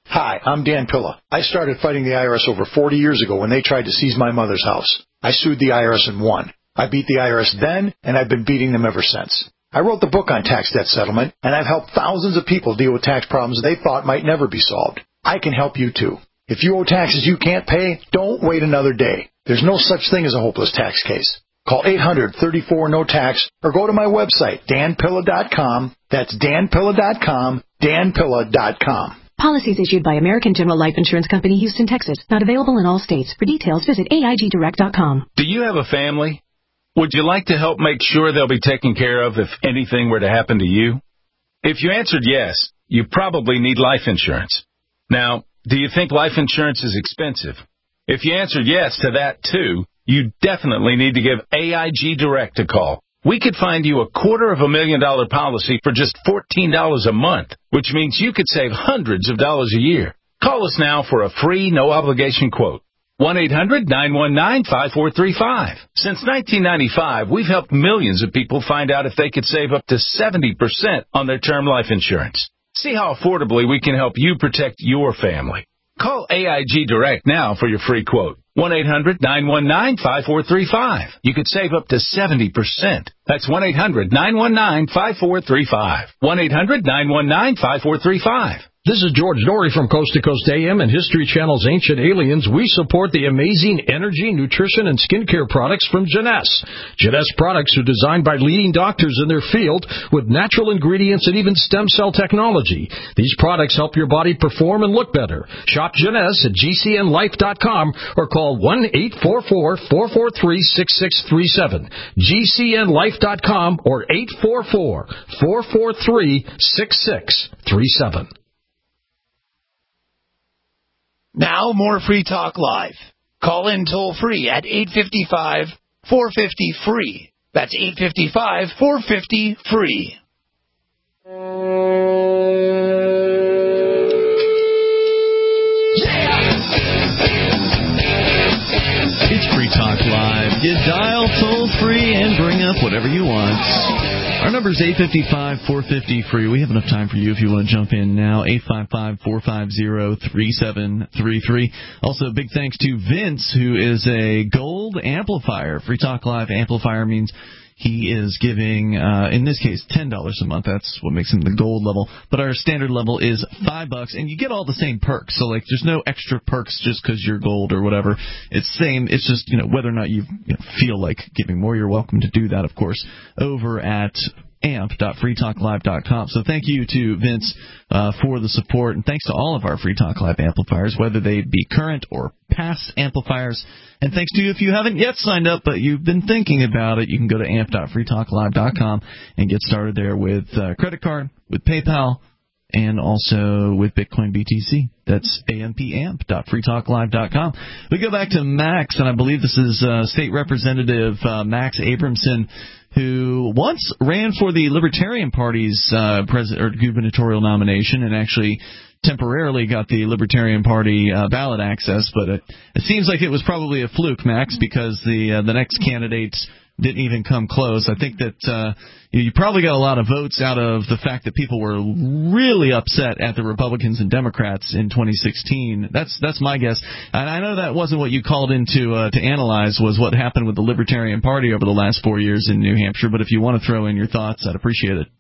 Hi, I'm Dan Pilla. I started fighting the I R S over forty years ago when they tried to seize my mother's house. I sued the I R S and won. I beat the I R S then, and I've been beating them ever since. I wrote the book on tax debt settlement, and I've helped thousands of people deal with tax problems they thought might never be solved. I can help you, too. If you owe taxes you can't pay, don't wait another day. There's no such thing as a hopeless tax case. Call eight hundred, thirty-four, no tax or go to my website, dan pilla dot com. That's dan pilla dot com, dan pilla dot com. Policies issued by American General Life Insurance Company, Houston, Texas. Not available in all states. For details, visit A I G direct dot com. Do you have a family? Would you like to help make sure they'll be taken care of if anything were to happen to you? If you answered yes, you probably need life insurance. Now, do you think life insurance is expensive? If you answered yes to that, too, you definitely need to give A I G Direct a call. We could find you a quarter of a million dollar policy for just fourteen dollars a month, which means you could save hundreds of dollars a year. Call us now for a free, no-obligation quote. one eight hundred, nine one nine, five four three five. Since nineteen ninety-five, we've helped millions of people find out if they could save up to seventy percent on their term life insurance. See how affordably we can help you protect your family. Call A I G Direct now for your free quote. one eight hundred, nine one nine, five four three five. You could save up to seventy percent. That's one eight hundred, nine one nine, five four three five. one eight hundred, nine one nine, five four three five. This is George Norrie from Coast to Coast A M and History Channel's Ancient Aliens. We support the amazing energy, nutrition, and skincare products from Jeunesse. Jeunesse products are designed by leading doctors in their field with natural ingredients and even stem cell technology. These products help your body perform and look better. Shop Jeunesse at G C N life dot com or call one eight four four, four four three, six six three seven. G C N life dot com or eight four four, four four three, six six three seven. Now, more Free Talk Live. Call in toll-free at eight five five, four five zero, free. That's eight five five, four five zero, free. It's Free Talk Live. You dial toll-free and bring up whatever you want. Our number is eight five five, four five zero, free. We have enough time for you if you want to jump in now. eight five five, four five zero, three seven three three. Also, big thanks to Vince, who is a gold amplifier. Free Talk Live amplifier means he is giving, uh, in this case, ten dollars a month. That's what makes him the gold level. But our standard level is five bucks, and you get all the same perks. So, like, there's no extra perks just because you're gold or whatever. It's same. It's just, you know, whether or not you, you know, feel like giving more, you're welcome to do that, of course, over at amp dot free talk live dot com. So thank you to Vince uh, for the support, and thanks to all of our Free Talk Live amplifiers, whether they be current or past amplifiers. And thanks to you if you haven't yet signed up, but you've been thinking about it, you can go to amp dot free talk live dot com and get started there with uh, credit card, with PayPal, and also with Bitcoin B T C. That's amp dot free talk live dot com. We go back to Max, and I believe this is uh, State Representative uh, Max Abramson, who once ran for the Libertarian Party's uh, president or gubernatorial nomination and actually temporarily got the Libertarian Party uh, ballot access, but it, it seems like it was probably a fluke, Max, because the uh, the next candidates didn't even come close. I think that uh, you probably got a lot of votes out of the fact that people were really upset at the Republicans and Democrats in twenty sixteen. That's that's my guess. And I know that wasn't what you called in to, uh, to analyze, was what happened with the Libertarian Party over the last four years in New Hampshire. But if you want to throw in your thoughts, I'd appreciate it.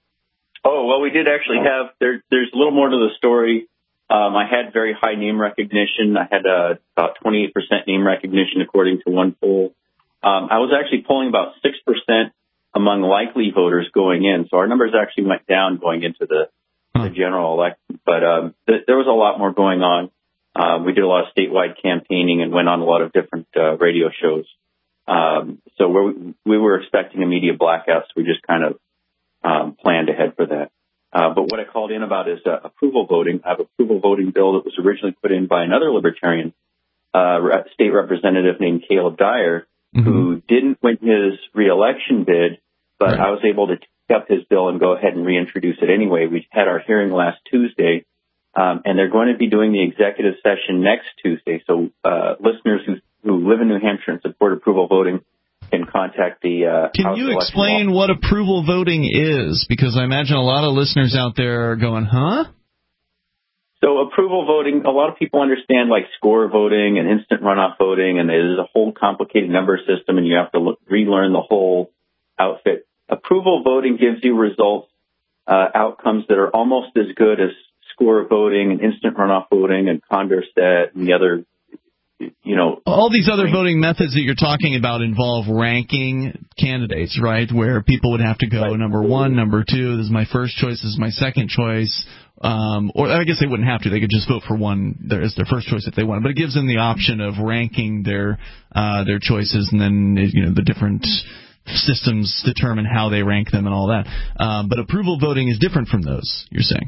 Oh, well, we did actually have, there, there's a little more to the story. Um, I had very high name recognition. I had uh, about twenty-eight percent name recognition according to one poll. Um, I was actually polling about six percent among likely voters going in, so our numbers actually went down going into the, the general election. But um, th- there was a lot more going on. Um, we did a lot of statewide campaigning and went on a lot of different uh, radio shows. Um, so we're, we were expecting a media blackout, so we just kind of um, planned ahead for that. Uh, but what I called in about is uh, approval voting. I have an approval voting bill that was originally put in by another Libertarian uh, state representative named Caleb Dyer, Mm-hmm. who didn't win his reelection bid, but right. I was able to take up his bill and go ahead and reintroduce it anyway. We had our hearing last Tuesday, um, and they're going to be doing the executive session next Tuesday. So uh, listeners who, who live in New Hampshire and support approval voting can contact the uh, Can House you explain law. what approval voting is? Because I imagine a lot of listeners out there are going, huh? So approval voting, a lot of people understand like score voting and instant runoff voting, and there's a whole complicated number system, and you have to look, relearn the whole outfit. Approval voting gives you results, uh, outcomes that are almost as good as score voting and instant runoff voting and Condorcet and the other, you know. All these other voting methods that you're talking about involve ranking candidates, right, where people would have to go number one, number two, this is my first choice, this is my second choice. Um, or I guess they wouldn't have to. They could just vote for one as their first choice if they wanted. But it gives them the option of ranking their uh, their choices, and then you know the different systems determine how they rank them and all that. Um, but approval voting is different from those, you're saying.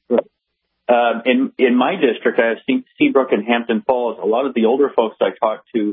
Um, in in my district, I have seen Seabrook and Hampton Falls. A lot of the older folks I talk to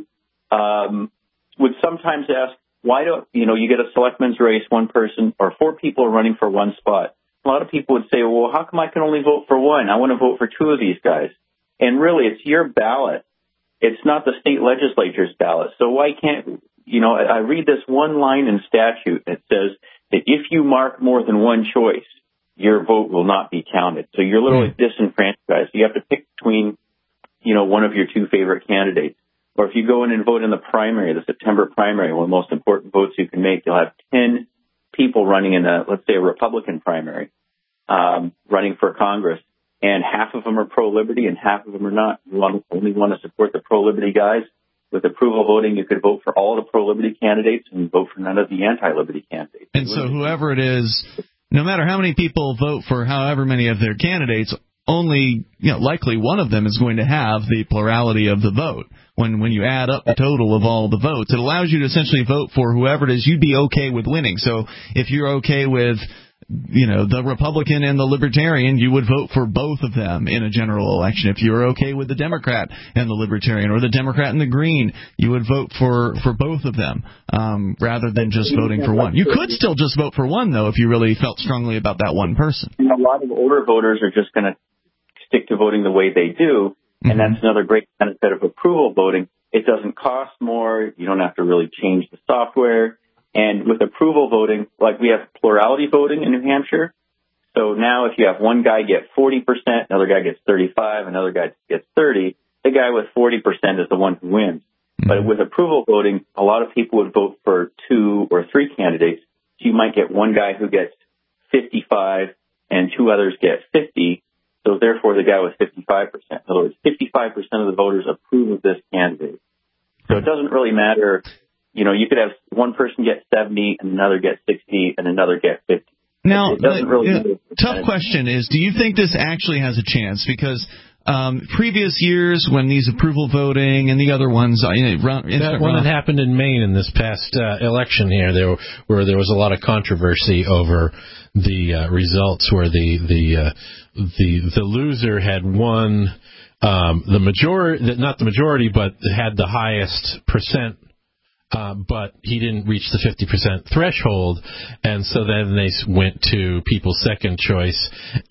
um, would sometimes ask, why don't, you know, you get a selectman's race, one person, or four people are running for one spot. A lot of people would say, well, how come I can only vote for one? I want to vote for two of these guys. And really, it's your ballot. It's not the state legislature's ballot. So why can't, you know, I read this one line in statute that says that if you mark more than one choice, your vote will not be counted. So you're literally disenfranchised. You have to pick between, you know, one of your two favorite candidates. Or if you go in and vote in the primary, the September primary, one of the most important votes you can make, you'll have ten people running in a, let's say, a Republican primary, um, running for Congress. And half of them are pro-liberty and half of them are not. You want, only want to support the pro-liberty guys. With approval voting, you could vote for all the pro-liberty candidates and vote for none of the anti-liberty candidates. And so whoever it is, no matter how many people vote for however many of their candidates, only, you know, likely one of them is going to have the plurality of the vote. When when you add up the total of all the votes, it allows you to essentially vote for whoever it is you'd be okay with winning. So if you're okay with, you know, the Republican and the Libertarian, you would vote for both of them in a general election. If you're okay with the Democrat and the Libertarian, or the Democrat and the Green, you would vote for, for both of them, um, rather than just voting for one. You could still just vote for one, though, if you really felt strongly about that one person. And a lot of older voters are just going to stick to voting the way they do, and mm-hmm. that's another great benefit of approval voting. It doesn't cost more. You don't have to really change the software. And with approval voting, like we have plurality voting in New Hampshire. So now if you have one guy get forty percent, another guy gets thirty-five, another guy gets thirty, the guy with forty percent is the one who wins. Mm-hmm. But with approval voting, a lot of people would vote for two or three candidates. So you might get one guy who gets fifty-five and two others get fifty. So therefore the guy with fifty-five percent. In other words, fifty-five percent of the voters approve of this candidate. So it doesn't really matter. You know, you could have one person get seventy and another get sixty and another get fifty. Now, it doesn't really uh, tough question is, do you think this actually has a chance? Because um, previous years when these approval voting and the other ones, you know, run, that one that happened in Maine in this past uh, election here, there where there was a lot of controversy over the uh, results, where the the uh, the the loser had won um, the majority, not the majority, but had the highest percent. Uh, but he didn't reach the fifty percent threshold, and so then they went to people's second choice,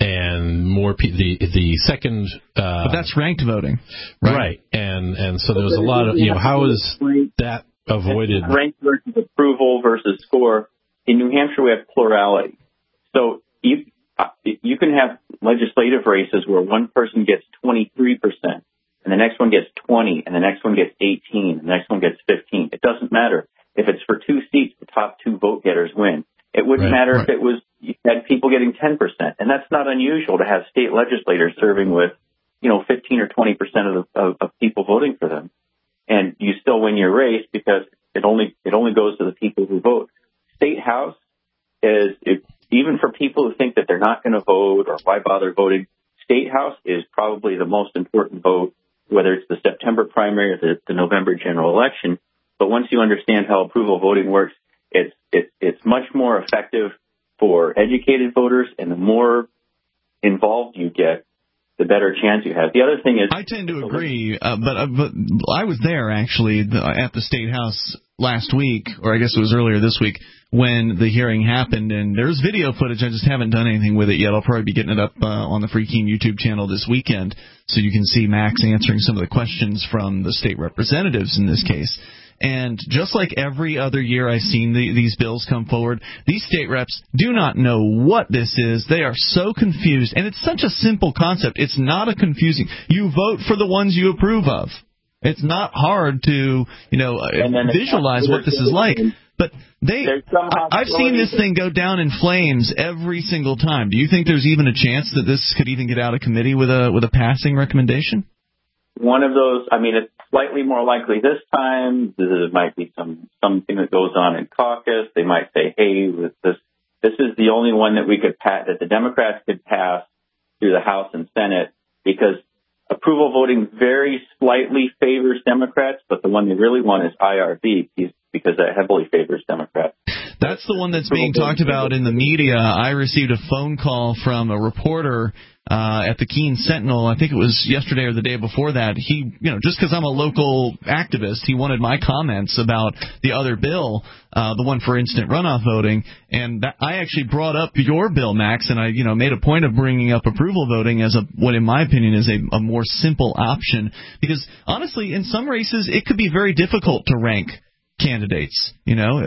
and more pe- the the second. Uh, but that's ranked voting, right? Right, and and so there was a lot of, you know, how is that avoided? Ranked versus approval versus score. In New Hampshire, we have plurality, so you uh, you can have legislative races where one person gets twenty-three percent. And the next one gets twenty, and the next one gets eighteen, and the next one gets fifteen. It doesn't matter. If it's for two seats, the top two vote getters win. It wouldn't right, matter right. if it was, you had people getting ten percent. And that's not unusual to have state legislators serving with, you know, fifteen or twenty percent of, the, of, of people voting for them. And you still win your race because it only, it only goes to the people who vote. State House is, it, even for people who think that they're not going to vote or why bother voting, State House is probably the most important vote, whether it's the September primary or the, the November general election. But once you understand how approval voting works, it's it, it's much more effective for educated voters, and the more involved you get, the better chance you have. The other thing is, I tend to agree, uh, but uh, but I was there actually the, at the State House last week, or I guess it was earlier this week, when the hearing happened, and there's video footage. I just haven't done anything with it yet. I'll probably be getting it up uh, on the Free Keene YouTube channel this weekend, so you can see Max answering some of the questions from the state representatives in this case. And just like every other year I've seen the, these bills come forward, these state reps do not know what this is. They are so confused. And it's such a simple concept. It's not a confusing. You vote for the ones you approve of. It's not hard to, you know, visualize what this is like. But they, I've seen this thing go down in flames every single time. Do you think there's even a chance that this could even get out of committee with a with a passing recommendation? One of those, I mean, it's slightly more likely this time. There might be some something that goes on in caucus. They might say, hey, with this, this is the only one that we could pass, that the Democrats could pass through the House and Senate, because approval voting very slightly favors Democrats, but the one they really want is I R V, because that heavily favors Democrats. That's the one that's being talked about in the media. I received a phone call from a reporter uh, at the Keene Sentinel. I think it was yesterday or the day before that. He, you know, just because I'm a local activist, he wanted my comments about the other bill, uh, the one for instant runoff voting. And that, I actually brought up your bill, Max, and I, you know, made a point of bringing up approval voting as a what, in my opinion, is a, a more simple option. Because honestly, in some races, it could be very difficult to rank candidates. You know,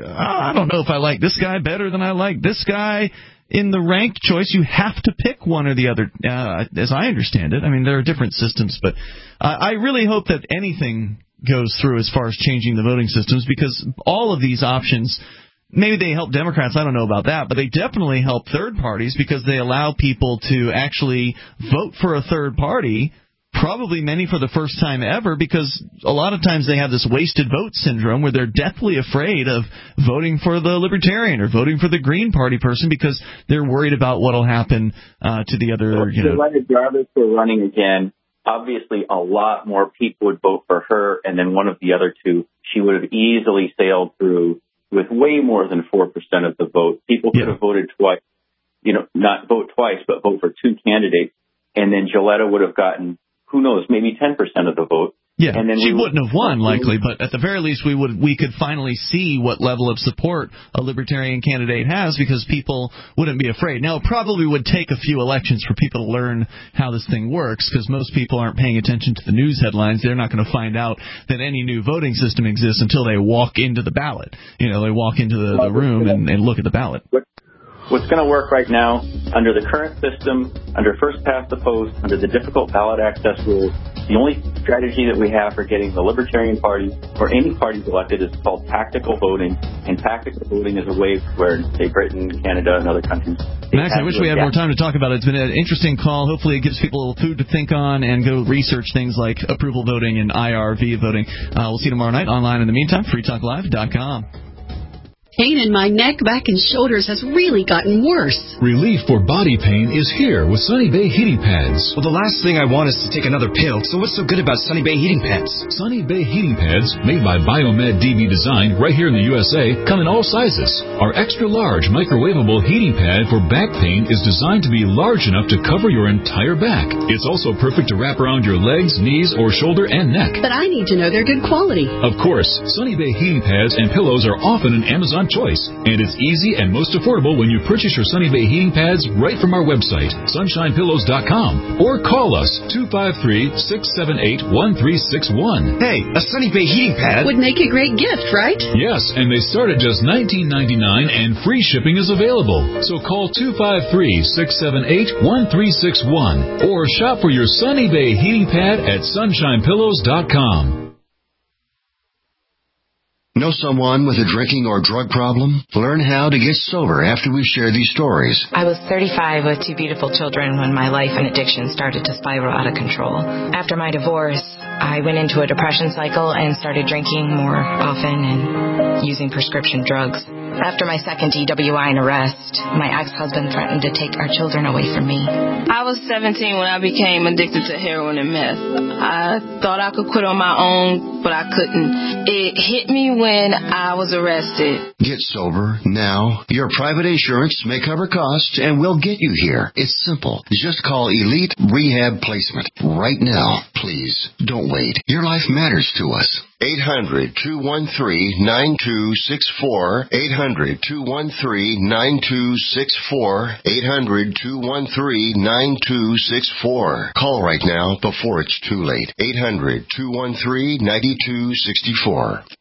I don't know if I like this guy better than I like this guy. In the ranked choice, you have to pick one or the other, uh, as I understand it. I mean, there are different systems, but uh, I really hope that anything goes through as far as changing the voting systems, because all of these options, maybe they help Democrats, I don't know about that, but they definitely help third parties, because they allow people to actually vote for a third party, probably many for the first time ever, because a lot of times they have this wasted vote syndrome where they're deathly afraid of voting for the Libertarian or voting for the Green Party person because they're worried about what will happen uh, to the other. Well, you know. If Jarvis were running again, obviously a lot more people would vote for her, and then one of the other two, she would have easily sailed through with way more than four percent of the vote. People could yeah. have voted twice, you know, not vote twice, but vote for two candidates, and then Gilletta would have gotten, who knows, maybe ten percent of the vote. Yeah, and then she we wouldn't have won, likely, but at the very least we would we could finally see what level of support a Libertarian candidate has, because people wouldn't be afraid. Now, it probably would take a few elections for people to learn how this thing works, because most people aren't paying attention to the news headlines. They're not going to find out that any new voting system exists until they walk into the ballot. You know, they walk into the, the room and, and look at the ballot. What's going to work right now, under the current system, under first past the post, under the difficult ballot access rules, the only strategy that we have for getting the Libertarian Party or any parties elected is called tactical voting. And tactical voting is a way where, say, Britain, Canada, and other countries. Max, I wish we had more time to talk about it. It's been an interesting call. Hopefully it gives people food to think on and go research things like approval voting and I R V voting. Uh, we'll see you tomorrow night online. In the meantime, free talk live dot com. Pain in my neck, back, and shoulders has really gotten worse. Relief for body pain is here with Sunny Bay Heating Pads. Well, the last thing I want is to take another pill, so what's so good about Sunny Bay Heating Pads? Sunny Bay Heating Pads, made by Biomed D B Design right here in the U S A, come in all sizes. Our extra-large microwavable heating pad for back pain is designed to be large enough to cover your entire back. It's also perfect to wrap around your legs, knees, or shoulder and neck. But I need to know they're good quality. Of course, Sunny Bay Heating Pads and pillows are often an Amazon choice, and it's easy and most affordable when you purchase your Sunny Bay heating pads right from our website, sunshine pillows dot com, or call us two five three, six seven eight, one three six one. Hey, a Sunny Bay heating pad would make a great gift, right? Yes, and they start at just nineteen ninety-nine, and free shipping is available. So call two five three, six seven eight, one three six one or shop for your Sunny Bay heating pad at sunshine pillows dot com. Know someone with a drinking or drug problem? Learn how to get sober after we share these stories. I was thirty-five with two beautiful children when my life and addiction started to spiral out of control. After my divorce, I went into a depression cycle and started drinking more often and using prescription drugs. After my second D W I and arrest, my ex-husband threatened to take our children away from me. I was seventeen when I became addicted to heroin and meth. I thought I could quit on my own, but I couldn't. It hit me when I was arrested. Get sober now. Your private insurance may cover costs and we'll get you here. It's simple. Just call Elite Rehab Placement right now. Please, don't wait. Your life matters to us. eight hundred, two one three, nine two six four. eight hundred, two one three, nine two six four. eight hundred, two one three, nine two six four. Call right now before it's too late. eight hundred, two one three, nine two six four.